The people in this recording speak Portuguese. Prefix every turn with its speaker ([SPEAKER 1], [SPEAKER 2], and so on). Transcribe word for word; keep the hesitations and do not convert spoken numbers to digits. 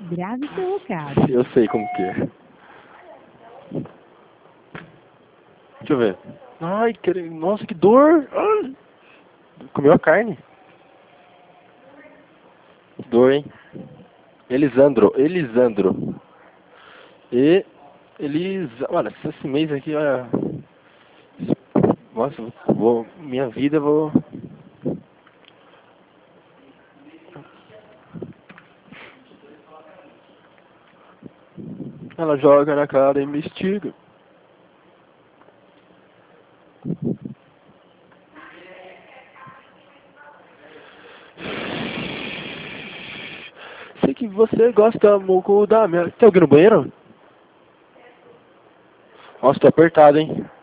[SPEAKER 1] Grave seu recado.
[SPEAKER 2] Eu sei como que é. Deixa eu ver. Ai, que... nossa, que dor! Ai. Comeu a carne. Que dor, hein? Elisandro, Elisandro. E... Elis... Olha, esse mês aqui, olha... Nossa, vou... minha vida, vou... Ela joga na cara e me instiga. Sei que você gosta muito da minha... Tem alguém no banheiro? Nossa, tô apertado, hein?